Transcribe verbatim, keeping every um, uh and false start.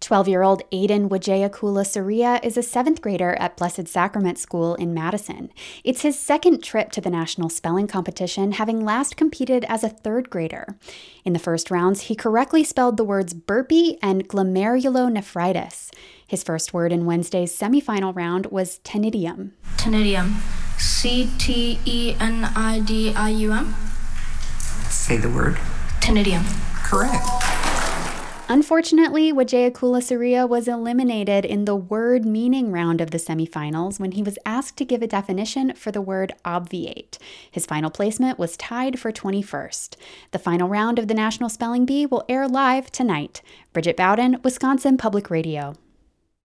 twelve-year-old Aiden Wijayakula Surya is a seventh grader at Blessed Sacrament School in Madison. It's his second trip to the national spelling competition, having last competed as a third grader. In the first rounds, he correctly spelled the words burpee and glomerulonephritis. His first word in Wednesday's semifinal round was tenidium. Tenidium. C T E N I D I U M. Say the word. Tenidium. Correct. Unfortunately, Wijayakula Surya was eliminated in the word meaning round of the semifinals when he was asked to give a definition for the word obviate. His final placement was tied for twenty-first. The final round of the National Spelling Bee will air live tonight. Bridget Bowden, Wisconsin Public Radio.